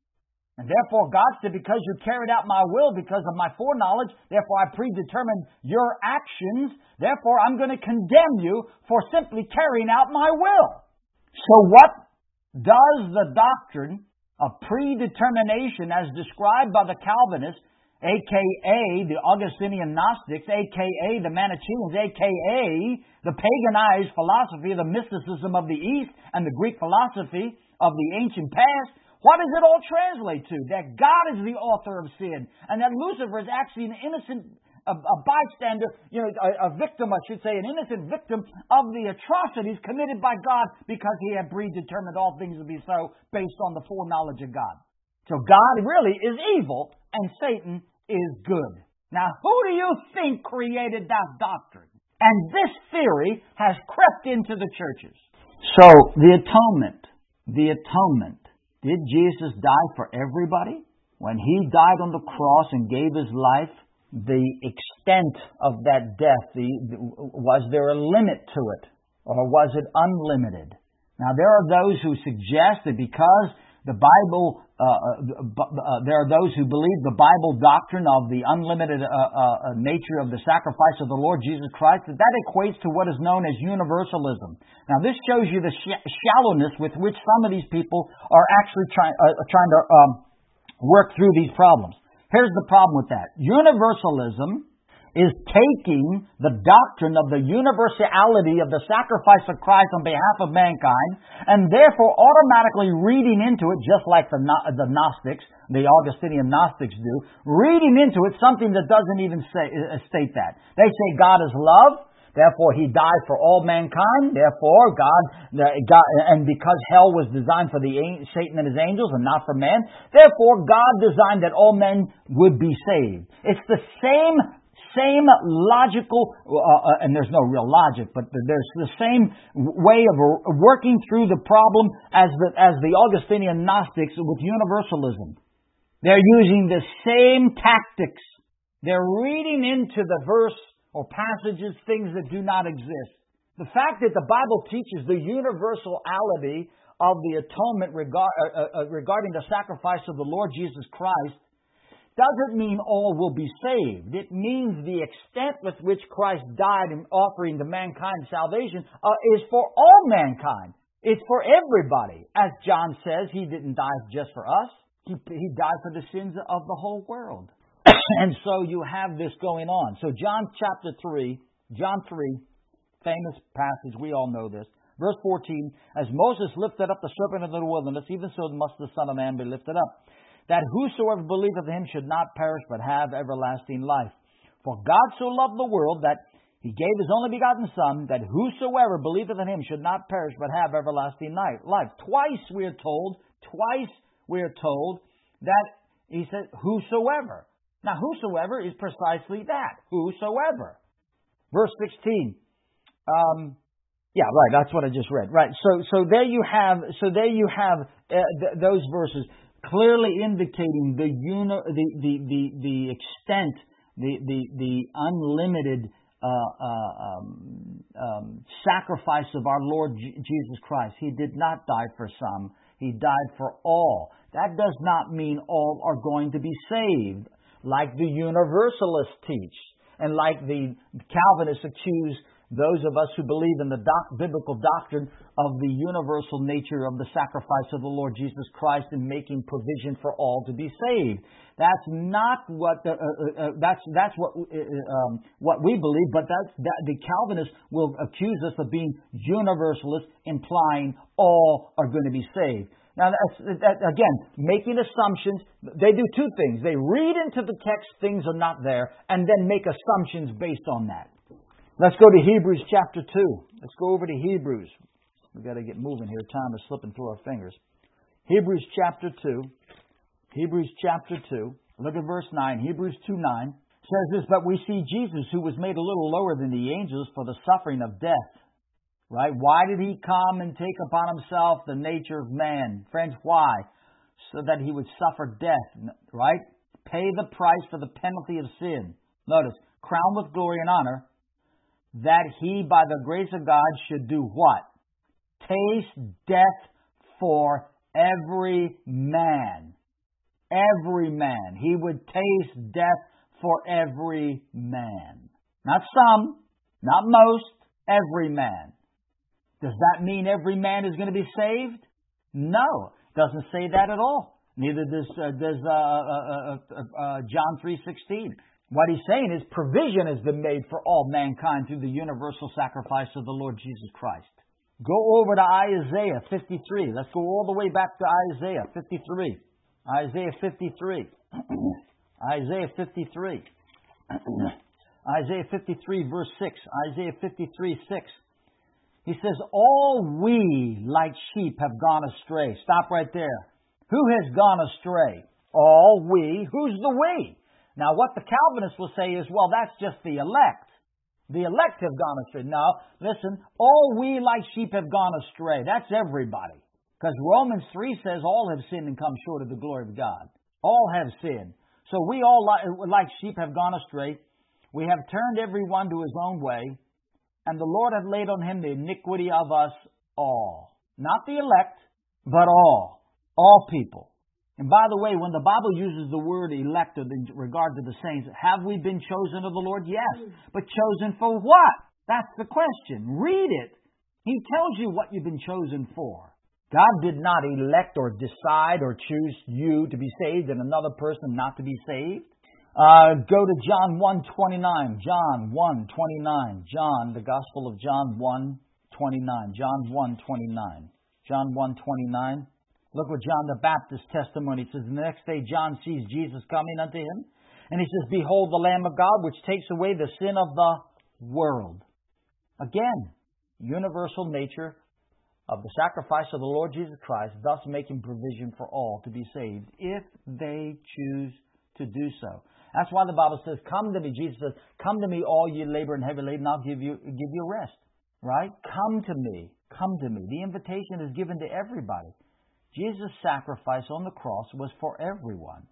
And therefore, God said, because you carried out my will because of my foreknowledge, therefore I predetermined your actions. Therefore, I'm going to condemn you for simply carrying out my will. So what does the doctrine of predetermination as described by the Calvinists, a.k.a. the Augustinian Gnostics, a.k.a. the Manichaeans, a.k.a. the paganized philosophy of the mysticism of the East and the Greek philosophy of the ancient past, what does it all translate to? That God is the author of sin, and that Lucifer is actually an innocent a bystander, a victim, I should say, an innocent victim of the atrocities committed by God because He had predetermined all things to be so based on the foreknowledge of God. So God really is evil and Satan is good. Now, who do you think created that doctrine? And this theory has crept into the churches. So, the atonement. Did Jesus die for everybody? When He died on the cross and gave His life, the extent of that death, was there a limit to it? Or was it unlimited? Now, there are those who suggest that because the Bible, there are those who believe the Bible doctrine of the unlimited nature of the sacrifice of the Lord Jesus Christ, that equates to what is known as universalism. Now, this shows you the shallowness with which some of these people are actually trying to work through these problems. Here's the problem with that. Universalism is taking the doctrine of the universality of the sacrifice of Christ on behalf of mankind and therefore automatically reading into it, just like the Gnostics, the Augustinian Gnostics do, reading into it something that doesn't even state that. They say God is love. Therefore, He died for all mankind. Therefore, God, and because hell was designed for Satan and his angels and not for man, therefore God designed that all men would be saved. It's the same logical, and there's no real logic, but there's the same way of working through the problem as the Augustinian Gnostics with universalism. They're using the same tactics. They're reading into the verse or passages, things that do not exist. The fact that the Bible teaches the universality of the atonement regarding the sacrifice of the Lord Jesus Christ doesn't mean all will be saved. It means the extent with which Christ died in offering to mankind salvation is for all mankind. It's for everybody. As John says, He didn't die just for us. He died for the sins of the whole world. And so you have this going on. So John 3, famous passage, we all know this. Verse 14, as Moses lifted up the serpent in the wilderness, even so must the Son of Man be lifted up, that whosoever believeth in Him should not perish, but have everlasting life. For God so loved the world that He gave His only begotten Son, that whosoever believeth in Him should not perish, but have everlasting life. Twice we are told that He said, whosoever. Now, whosoever is precisely that. Whosoever. Verse 16. That's what I just read. Right. So there you have those verses. clearly indicating the extent, the unlimited sacrifice of our Lord Jesus Christ. He did not die for some. He died for all. That does not mean all are going to be saved, like the Universalists teach, and like the Calvinists accuse those of us who believe in the biblical doctrine of the universal nature of the sacrifice of the Lord Jesus Christ in making provision for all to be saved. That's not what that's what we believe, but the Calvinists will accuse us of being universalists, implying all are going to be saved. Now, again, making assumptions. They do two things. They read into the text things are not there, and then make assumptions based on that. Let's go to Hebrews chapter 2. Let's go over to Hebrews. We've got to get moving here. Time is slipping through our fingers. Hebrews chapter 2. Hebrews chapter 2. Look at verse 9. Hebrews 2:9 says this, but we see Jesus, who was made a little lower than the angels for the suffering of death. Right? Why did he come and take upon himself the nature of man? Friends, why? So that he would suffer death. Right? Pay the price for the penalty of sin. Notice, crowned with glory and honor, that he, by the grace of God, should do what? Taste death for every man. Every man. He would taste death for every man. Not some, not most, every man. Does that mean every man is going to be saved? No, it doesn't say that at all. Neither does John 3:16. What he's saying is provision has been made for all mankind through the universal sacrifice of the Lord Jesus Christ. Go over to Isaiah 53. Let's go all the way back to Isaiah 53. Isaiah 53. Isaiah 53. Isaiah 53 verse 6. Isaiah 53 6. He says, all we like sheep have gone astray. Stop right there. Who has gone astray? All we. Who's the we? Now, what the Calvinists will say is, well, that's just the elect. The elect have gone astray. No, listen, all we like sheep have gone astray. That's everybody. Because Romans 3 says all have sinned and come short of the glory of God. All have sinned. So we all like sheep have gone astray. We have turned every one to his own way, and the Lord hath laid on him the iniquity of us all. Not the elect, but all. All people. And by the way, when the Bible uses the word elect in regard to the saints, have we been chosen of the Lord? Yes. But chosen for what? That's the question. Read it. He tells you what you've been chosen for. God did not elect or decide or choose you to be saved and another person not to be saved. Go to John 1:29. John 1:29. John, the Gospel of John 1:29. John 1:29. John 1:29. Look what John the Baptist's testimony says. The next day John sees Jesus coming unto him, and he says, behold the Lamb of God, which takes away the sin of the world. Again, universal nature of the sacrifice of the Lord Jesus Christ, thus making provision for all to be saved, if they choose to do so. That's why the Bible says, come to me. Jesus says, come to me, all ye labor and heavy laden, I'll give you rest. Right? Come to me. Come to me. The invitation is given to everybody. Jesus' sacrifice on the cross was for everyone.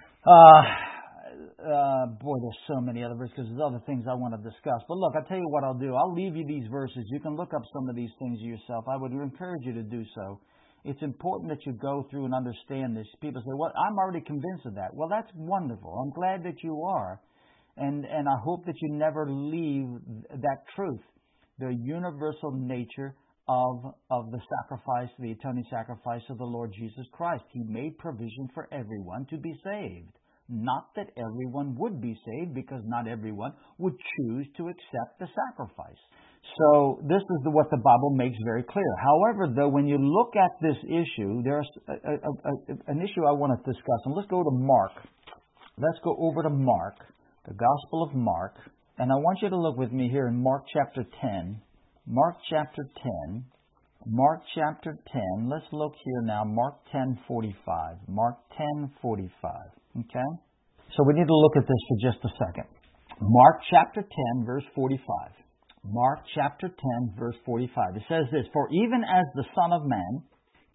Boy, there's so many other verses because there's other things I want to discuss. But look, I'll tell you what I'll do. I'll leave you these verses. You can look up some of these things yourself. I would encourage you to do so. It's important that you go through and understand this. People say, well, I'm already convinced of that. Well, that's wonderful. I'm glad that you are. And I hope that you never leave that truth, the universal nature of the sacrifice, the atoning sacrifice of the Lord Jesus Christ. He made provision for everyone to be saved. Not that everyone would be saved, because not everyone would choose to accept the sacrifice. So this is what the Bible makes very clear. However, though, when you look at this issue, there's an issue I want to discuss. And let's go to Mark. Let's go over to Mark, the Gospel of Mark. And I want you to look with me here in Mark chapter 10. Mark chapter 10. Mark chapter 10. Let's look here now. Mark 10:45. Mark 10:45. Okay? So we need to look at this for just a second. Mark chapter 10, verse 45. Mark chapter 10, verse 45. It says this, for even as the Son of Man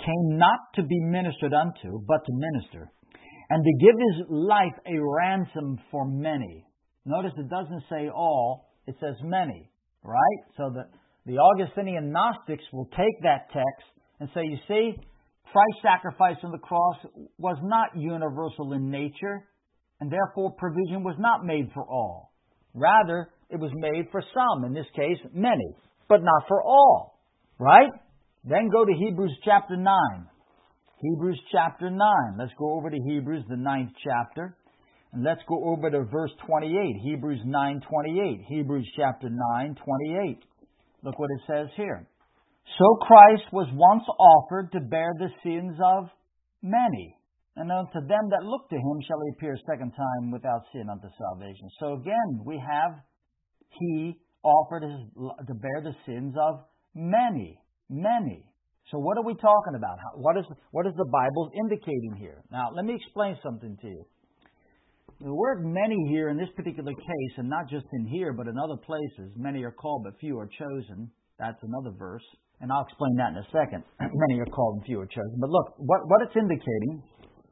came not to be ministered unto, but to minister, and to give his life a ransom for many. Notice it doesn't say all, it says many, right? So the Augustinian Gnostics will take that text and say, you see, Christ's sacrifice on the cross was not universal in nature, and therefore provision was not made for all. Rather, it was made for some, in this case, many, but not for all, right? Then go to Hebrews chapter 9. Hebrews chapter 9. Let's go over to Hebrews, the 9th chapter. And let's go over to verse 28. Hebrews 9:28. Hebrews chapter 9:28. Look what it says here. So Christ was once offered to bear the sins of many. And unto them that look to him shall he appear a second time without sin unto salvation. So again, we have he offered to bear the sins of many. Many. So what are we talking about? What is the Bible indicating here? Now, let me explain something to you. The word many here in this particular case, and not just in here, but in other places, many are called, but few are chosen. That's another verse. And I'll explain that in a second. Many are called and few are chosen. But look, what it's indicating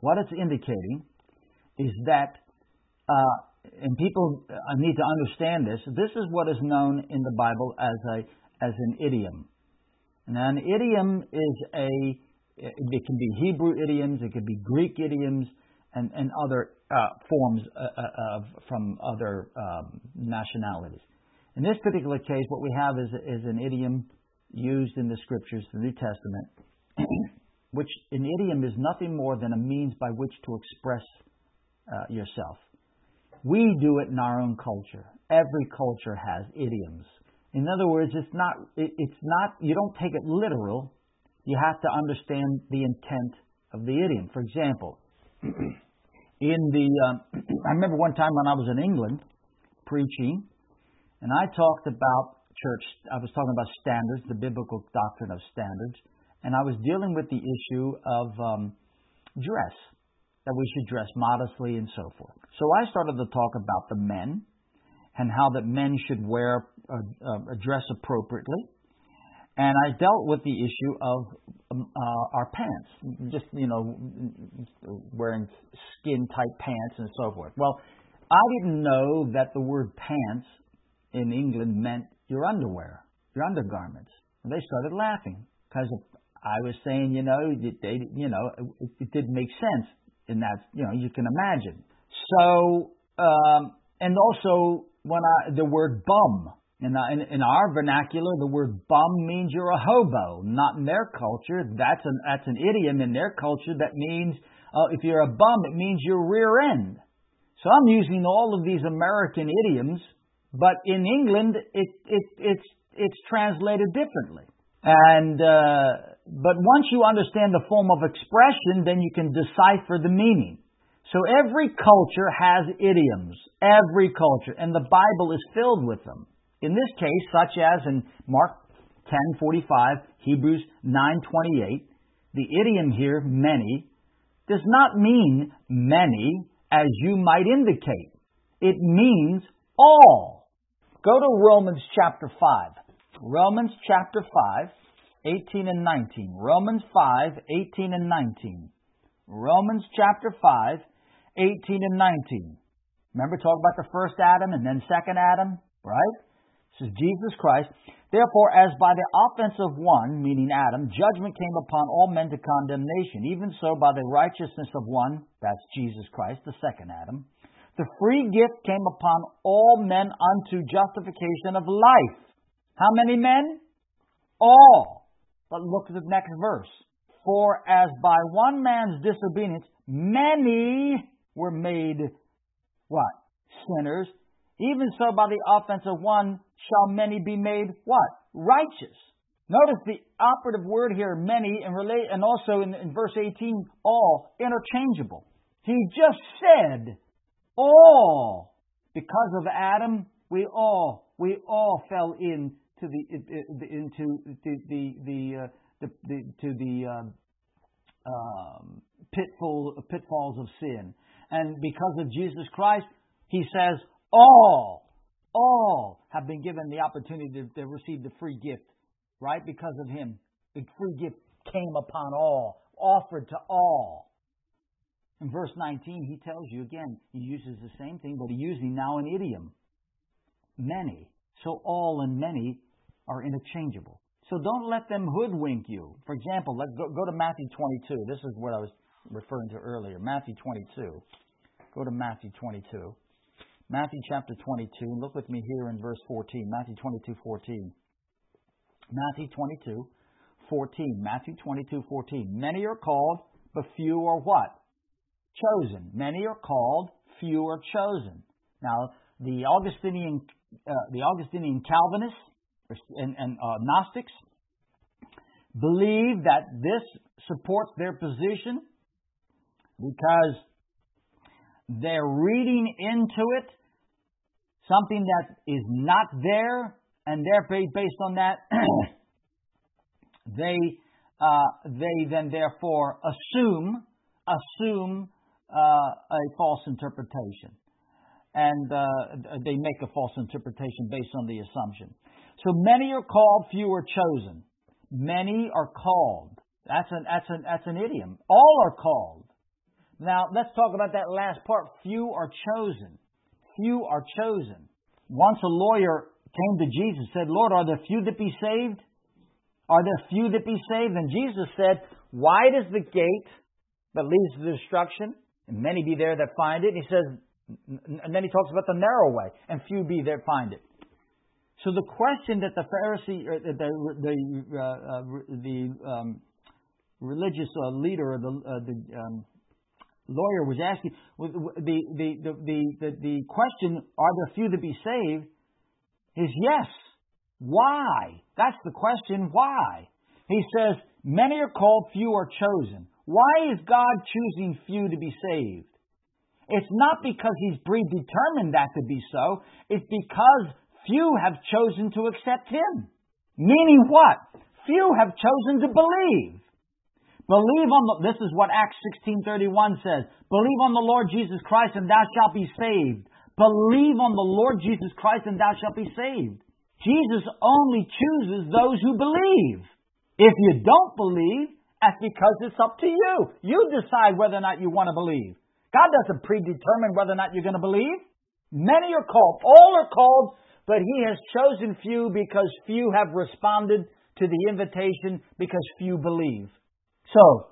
is that, and people need to understand this, this is what is known in the Bible as an idiom. Now, an idiom is it can be Hebrew idioms, it could be Greek idioms, and other forms from other nationalities. In this particular case, what we have is an idiom used in the Scriptures, the New Testament, which an idiom is nothing more than a means by which to express yourself. We do it in our own culture. Every culture has idioms. In other words, it's not. You don't take it literal. You have to understand the intent of the idiom. For example, I remember one time when I was in England preaching, and I talked about church. I was talking about standards, the biblical doctrine of standards, and I was dealing with the issue of dress, that we should dress modestly and so forth. So I started to talk about the men and how that men should wear dress appropriately. And I dealt with the issue of our pants, just, wearing skin-tight pants and so forth. Well, I didn't know that the word pants in England meant your underwear, your undergarments. And they started laughing because I was saying, it didn't make sense in that, you can imagine. So, and also the word bum. In our vernacular, the word bum means you're a hobo. Not in their culture. That's an idiom in their culture that means if you're a bum, it means you're rear end. So I'm using all of these American idioms, but in England, it's translated differently. And but once you understand the form of expression, then you can decipher the meaning. So every culture has idioms. Every culture, and the Bible is filled with them. In this case, such as in Mark 10:45, Hebrews 9:28, the idiom here, many, does not mean many as you might indicate. It means all. Go to Romans chapter 5. Romans chapter 5, 18 and 19. Romans 5, 18 and 19. Romans chapter 5, 18 and 19. Remember, talk about the first Adam and then second Adam, right? This is Jesus Christ. Therefore, as by the offense of one, meaning Adam, judgment came upon all men to condemnation, even so by the righteousness of one, that's Jesus Christ, the second Adam, the free gift came upon all men unto justification of life. How many men? All. But look at the next verse. For as by one man's disobedience, many were made, what? Sinners. Even so by the offense of one shall many be made, what? Righteous. Notice the operative word here, many, and also in verse 18, all, interchangeable. He just said all. Because of Adam, we all fell into the pitfalls of sin. And because of Jesus Christ, he says all have been given the opportunity to receive the free gift, right? Because of him, the free gift came upon all, offered to all. In verse 19, he tells you again, he uses the same thing, but he's using now an idiom. Many. So all and many are interchangeable. So don't let them hoodwink you. For example, let's go to Matthew 22. This is what I was referring to earlier. Matthew 22. Go to Matthew 22. Matthew chapter 22. Look with me here in verse 14. Matthew 22:14. Matthew 22:14. Matthew 22:14. Many are called, but few are what? Chosen. Many are called, few are chosen. Now, the Augustinian Calvinists and Gnostics believe that this supports their position because they're reading into it something that is not there, and they're based on that. They then therefore assume a false interpretation, and they make a false interpretation based on the assumption. So many are called, few are chosen. Many are called. That's an idiom. All are called. Now let's talk about that last part. Few are chosen. Few are chosen. Once a lawyer came to Jesus and said, "Lord, are there few that be saved? Are there few that be saved?" And Jesus said, "Wide is the gate that leads to destruction, and many be there that find it." And he says, and then he talks about the narrow way, and few be there find it. So the question that the Pharisee, the religious leader, or the lawyer was asking, the question, "Are there few that be saved?" is yes. Why? That's the question. Why? He says, "Many are called, few are chosen." Why is God choosing few to be saved? It's not because He's predetermined that to be so. It's because few have chosen to accept Him. Meaning what? Few have chosen to believe. Believe on this is what Acts 16:31 says. Believe on the Lord Jesus Christ and thou shalt be saved. Believe on the Lord Jesus Christ and thou shalt be saved. Jesus only chooses those who believe. If you don't believe, that's because it's up to you. You decide whether or not you want to believe. God doesn't predetermine whether or not you're going to believe. Many are called. All are called, but He has chosen few because few have responded to the invitation because few believe. So,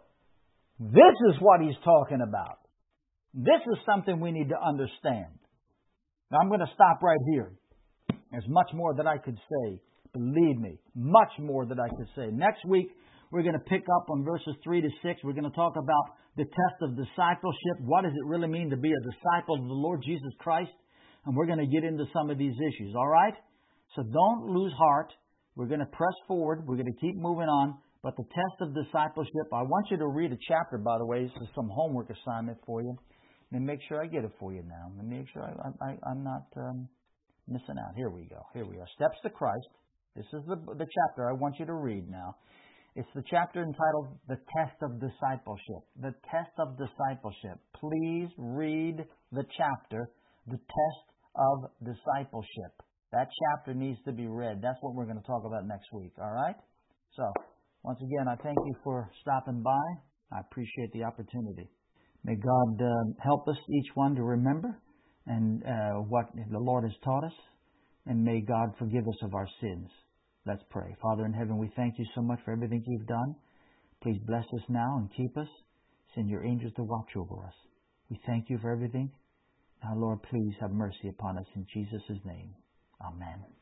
this is what He's talking about. This is something we need to understand. Now, I'm going to stop right here. There's much more that I could say. Believe me, much more that I could say. Next week, we're going to pick up on verses 3 to 6. We're going to talk about the test of discipleship. What does it really mean to be a disciple of the Lord Jesus Christ? And we're going to get into some of these issues, all right? So don't lose heart. We're going to press forward. We're going to keep moving on. But the test of discipleship, I want you to read a chapter, by the way. This is some homework assignment for you. And make sure I get it for you now. And make sure I'm not missing out. Here we go. Here we are. Steps to Christ. This is the chapter I want you to read now. It's the chapter entitled The Test of Discipleship. The Test of Discipleship. Please read the chapter, The Test of Discipleship. That chapter needs to be read. That's what we're going to talk about next week. All right? So, once again, I thank you for stopping by. I appreciate the opportunity. May God help us, each one, to remember and what the Lord has taught us. And may God forgive us of our sins. Let's pray. Father in heaven, we thank You so much for everything You've done. Please bless us now and keep us. Send Your angels to watch over us. We thank You for everything. Now, Lord, please have mercy upon us in Jesus' name. Amen.